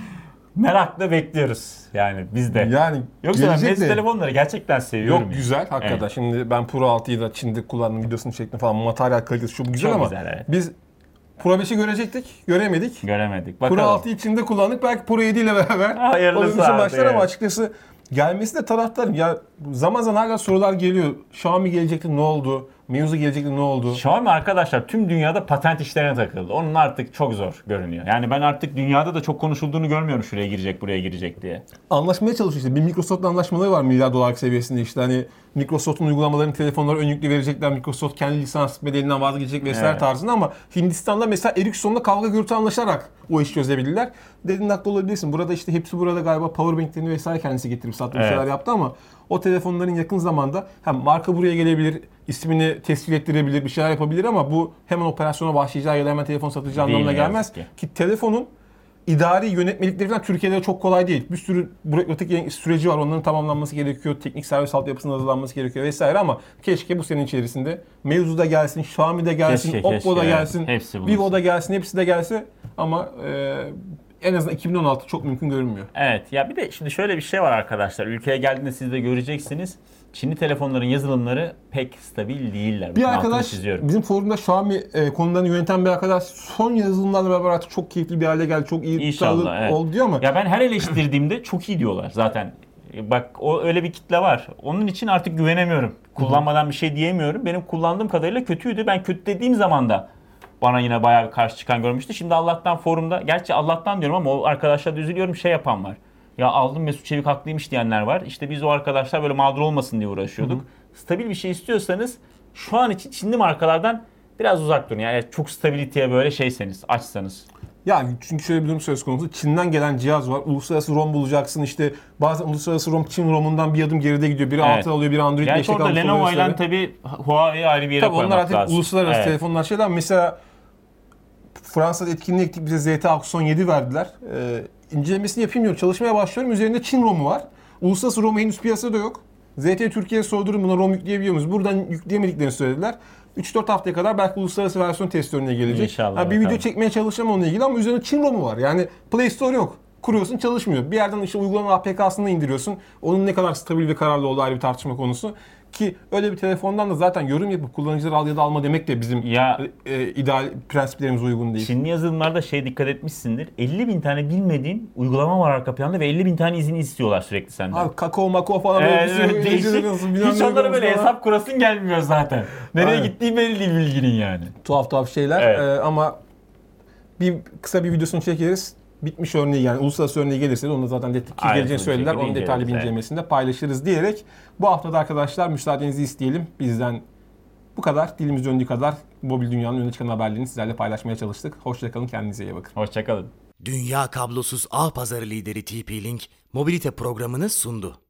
merakla bekliyoruz yani biz de. Yani Yoksa ben gelecek Meizu de- telefonları gerçekten seviyorum. Yok yani. güzel hakikaten. Evet. Şimdi ben Pro 6'yı da Çin'de kullandım, videosunu çektim falan. Materyal kalitesi çok güzel Çok ama güzel, evet. biz Pro 5'i görecektik. Göremedik. Göremedik. Pro Bakalım. 6'yı Çin'de kullandık. Belki Pro 7 ile beraber Hayırlısı onun için abi, başlar ama evet. açıkçası gelmesi de taraftarım. Ya zaman zaman hala sorular geliyor. Xiaomi gelecekti ne oldu? Meizu gelecekti ne oldu? Xiaomi arkadaşlar tüm dünyada patent işlerine takıldı. Onun artık çok zor görünüyor. Yani ben artık dünyada da çok konuşulduğunu görmüyorum şuraya girecek, buraya girecek diye. Anlaşmaya çalışıyor işte. Bir Microsoft'la anlaşmaları var milyar dolar seviyesinde işte. Hani Microsoft'un uygulamalarını telefonlara ön yüklü verecekler. Microsoft kendi lisans bedelinden vazgeçecek vesaire Evet. tarzında ama Hindistan'da mesela Ericsson'la kavga gürültü anlaşarak o işi çözebildiler. Dediğin haklı olabilirsin. Burada işte hepsi burada galiba powerbank'lerini vesaire kendisi getirip sattığı Evet. şeyler yaptı ama o telefonların yakın zamanda hem marka buraya gelebilir, ismini tescil ettirebilir, bir şeyler yapabilir ama bu hemen operasyona başlayacağı ya da hemen telefon satacağı Değil, anlamına ne yazık gelmez. ki. Ki telefonun idari yönetmelikleri falan Türkiye'de çok kolay değil. Bir sürü bürokratik süreci var. Onların tamamlanması gerekiyor. Teknik servis altyapısının hazırlanması gerekiyor vesaire ama keşke bu senenin içerisinde Meizu da gelsin, Xiaomi de gelsin, Keşke, Oppo da keşke, gelsin, evet. Hepsi bulunsun. Vivo da gelsin, hepsi de gelse ama en azından 2016 çok mümkün görünmüyor. Evet ya bir de şimdi şöyle bir şey var arkadaşlar. Ülkeye geldiğinde siz de göreceksiniz. Çinli telefonların yazılımları pek stabil değiller. Bir Bakın altını arkadaş çiziyorum. bizim forumda Xiaomi konularını yöneten bir arkadaş son yazılımlarla beraber artık çok keyifli bir hale geldi. Çok iyi İnşallah, tutarlı evet. oldu diyor ama Ya ben her eleştirdiğimde çok iyi diyorlar zaten. Bak o öyle bir kitle var. Onun için artık güvenemiyorum. Kullanmadan bir şey diyemiyorum. Benim kullandığım kadarıyla kötüydü. Ben kötü dediğim zaman da bana yine bayağı bir karşı çıkan görmüştü. Şimdi Allah'tan forumda, gerçi Allah'tan diyorum ama o arkadaşlar da üzülüyorum, şey yapan var. Ya aldım Mesut Çevik haklıymış diyenler var. İşte biz o arkadaşlar böyle mağdur olmasın diye uğraşıyorduk. Stabil bir şey istiyorsanız şu an için Çinli markalardan biraz uzak durun. Yani çok stabiliteye böyle şeyseniz, açsanız. yani çünkü şöyle bir durum söz konusu. Çin'den gelen cihaz var. Uluslararası ROM bulacaksın. İşte bazen uluslararası ROM Çin ROM'undan bir adım geride gidiyor. Biri Evet. 6 alıyor, biri Android 5'te Gerçi orada kalmış oluyor Lenovo ile vesaire. tabii Huawei'yi ayrı bir yere Tabii onlar koymak artık lazım. uluslararası Evet. telefonlar şeyler ama mesela Fransa'da etkinliğe gittik, bize ZT Axon 7 verdiler. İncelemesini yapayım diyorum, çalışmaya başlıyorum. Üzerinde Çin ROM'u var. Uluslararası ROM henüz piyasada yok. ZT Türkiye'ye sordum, buna ROM yükleyebiliyor muyuz? Buradan yükleyemediklerini söylediler. 3-4 haftaya kadar belki uluslararası versiyon testlerine gelecek. İnşallah Bir video bakalım. çekmeye çalışacağım onunla ilgili ama üzerinde Çin ROM'u var. Yani Play Store yok. Kuruyorsun, çalışmıyor. Bir yerden işte uygulama APK'sını indiriyorsun. Onun ne kadar stabil ve kararlı olduğu ayrı bir tartışma konusu. Ki öyle bir telefondan da zaten yorum yapıp kullanıcıları al ya da alma demek de bizim Ya ideal prensiplerimize uygun değil. Çinli yazılımlarda dikkat etmişsindir. 50 bin tane bilmediğin uygulama var arka planda ve 50 bin tane izin istiyorlar sürekli senden. Abi kakao mako falan Evet, öyle bir şey. değişik. Hiç onlara böyle hesap kurasın gelmiyor zaten. Nereye Aynen. gittiği belli değil bilginin yani. Tuhaf şeyler. Evet. Ama kısa bir videosunu çekeriz. Bitmiş örneği yani uluslararası örneği gelirse de onu zaten Ayrıntılı geleceğini bir söylediler. şekilde Onun detaylı bir inceleriz, incelemesini de paylaşırız diyerek bu haftada arkadaşlar müsaadenizi isteyelim. Bizden bu kadar. Dilimiz döndüğü kadar mobil dünyanın öne çıkan haberlerini sizlerle paylaşmaya çalıştık. Hoşçakalın, kendinize iyi bakın. Hoşçakalın. Dünya kablosuz ağ pazarı lideri TP-Link mobilite programını sundu.